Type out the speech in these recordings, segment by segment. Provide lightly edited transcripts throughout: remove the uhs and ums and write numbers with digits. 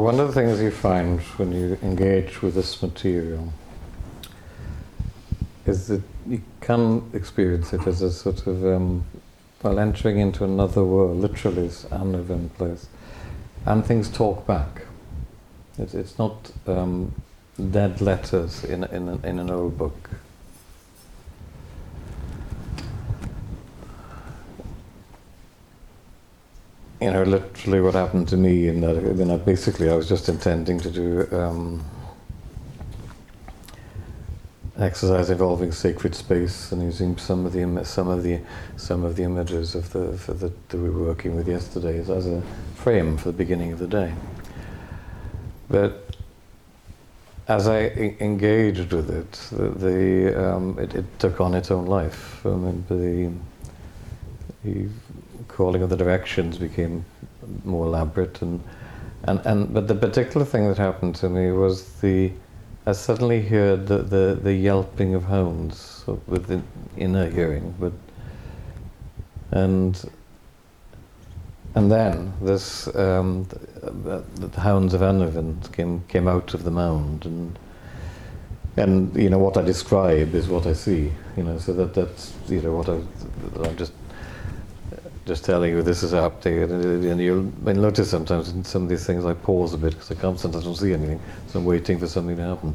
one of the things you find when you engage with this material is that you can experience it as a sort of, entering into another world, literally, it's an event place, and things talk back. It's not dead letters in an old book. Literally what happened to me in that, basically I was just intending to do exercise involving sacred space and using some of the images that we were working with yesterday as a frame for the beginning of the day. But as I engaged with it, it took on its own life. The calling of the directions became more elaborate, but the particular thing that happened to me was I suddenly heard the yelping of hounds with the inner hearing, and then this the hounds of Anavin came out of the mound, and what I describe is what I see, so that's what I'm just telling you. This is up there, and you'll notice sometimes in some of these things I pause a bit because sometimes I don't see anything, so I'm waiting for something to happen.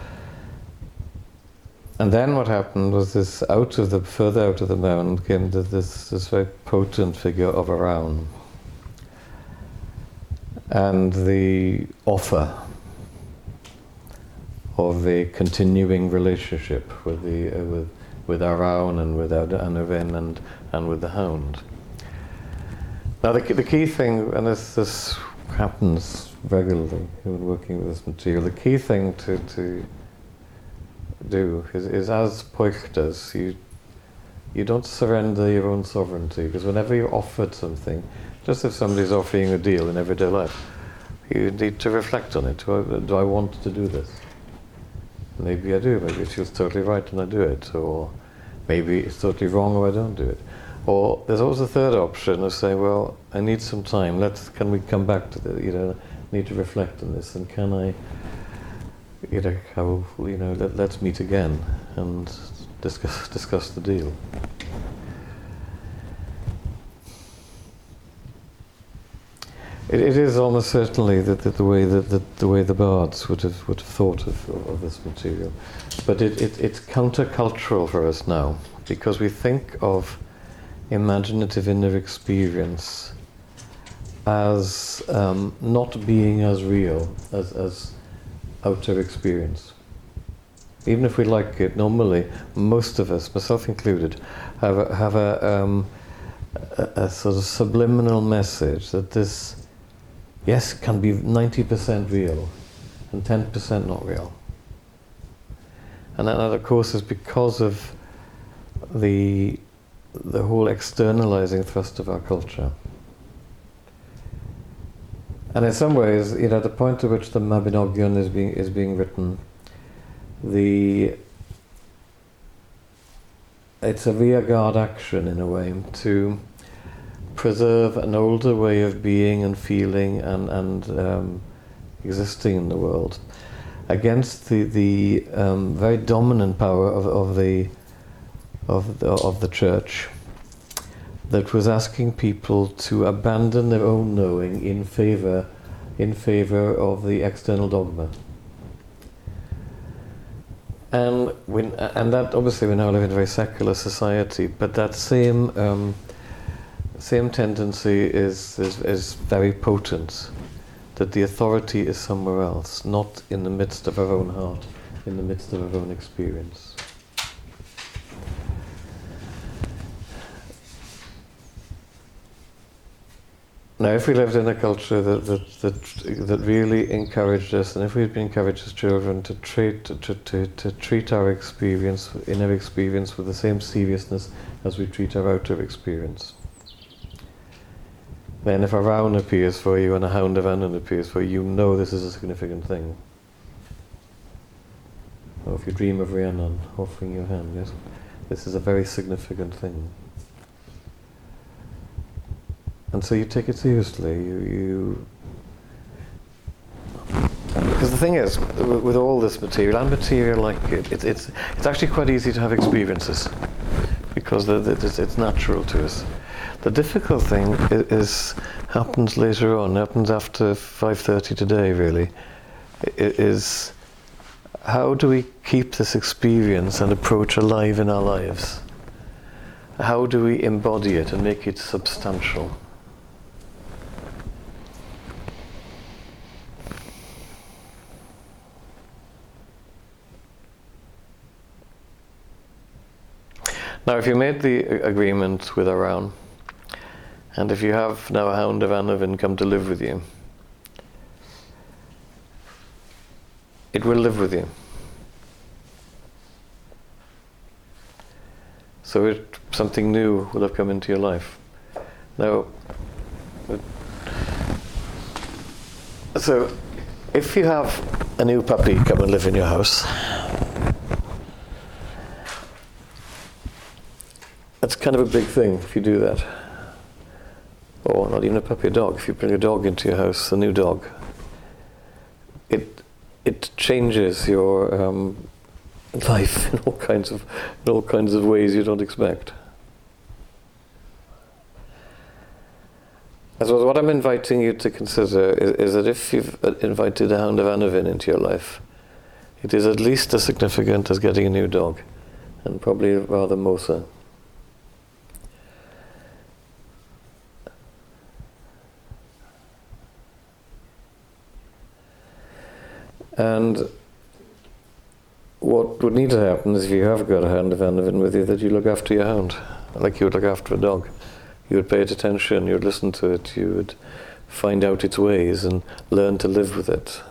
And then what happened was this: further out of the mound came this very potent figure of Araun, and the offer of a continuing relationship with Araun and with Anavin and with the hound. Now the key thing, and this happens regularly when working with this material, the key thing to do is as Puig does, you don't surrender your own sovereignty, because whenever you're offered something, just if somebody's offering you a deal in everyday life, you need to reflect on it. Do I want to do this? Maybe I do, maybe it feels totally right and I do it, or maybe it's totally wrong or I don't do it. Or there's always a third option of saying, well, I need some time. Can we come back to the, need to reflect on this, and can I, let's meet again and discuss the deal. It is almost certainly the way the bards would have thought of this material, but it's countercultural for us now, because we think of imaginative inner experience as not being as real as outer experience. Even if we like it, normally most of us, myself included, have a sort of subliminal message that this, yes, can be 90% real and 10% not real. And that, of course, is because of the whole externalizing thrust of our culture. And in some ways, the point at which the Mabinogion is being written, it's a rearguard action in a way to preserve an older way of being and feeling and existing in the world against the very dominant power of the church that was asking people to abandon their own knowing in favor of the external dogma. And that, obviously, we now live in a very secular society, but that same tendency is very potent, that the authority is somewhere else, not in the midst of our own heart, in the midst of our own experience. Now, if we lived in a culture that really encouraged us, and if we'd been encouraged as children to treat our experience, inner experience, with the same seriousness as we treat our outer experience, then if a Araun appears for you and a hound of Anavin appears for you, this is a significant thing. Or if you dream of Rhiannon offering your hand, yes, this is a very significant thing. And so you take it seriously. because the thing is, with all this material and material like it's actually quite easy to have experiences because it's natural to us. The difficult thing happens later on, happens after 5:30 today really, is how do we keep this experience and approach alive in our lives? How do we embody it and make it substantial? Now, if you made the agreement with Araun, and if you have now a Hound of Annavin come to live with you, it will live with you. So something new will have come into your life. Now, so if you have a new puppy come and live in your house, that's kind of a big thing if you do that. Or not even a puppy, a dog. If you bring a dog into your house, a new dog, it changes your life in all kinds of ways you don't expect. I suppose what I'm inviting you to consider is that if you've invited a Hound of Annavin into your life, it is at least as significant as getting a new dog, and probably rather more so. And what would need to happen is if you have got a Hound of Annavin with you, that you look after your hound, like you would look after a dog. You would pay it attention, you would listen to it, you would find out its ways and learn to live with it.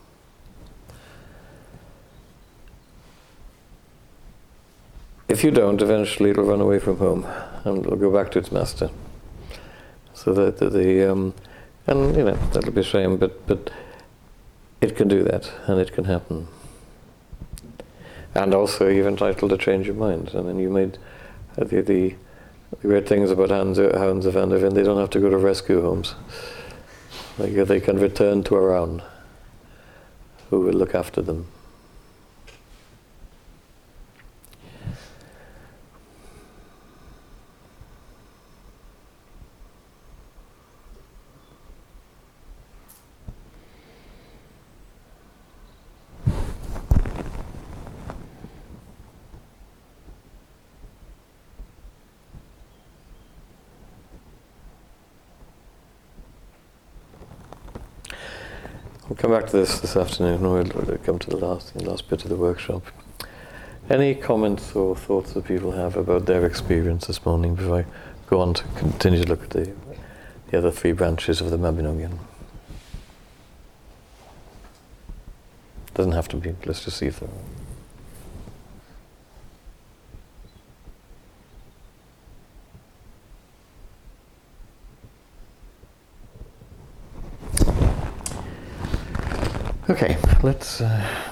If you don't, eventually it'll run away from home and it'll go back to its master. So that and you know, that'll be a shame, but it can do that, and it can happen. And also, you're entitled to change your mind. I mean, you made the great things about Hounds of Annavin. They don't have to go to rescue homes. They can return to Araun, who will look after them. We'll come back to this afternoon, or we'll come to the last bit of the workshop. Any comments or thoughts that people have about their experience this morning before I go on to continue to look at the other three branches of the Mabinogion? Doesn't have to be, let's just see if there are. Okay, let's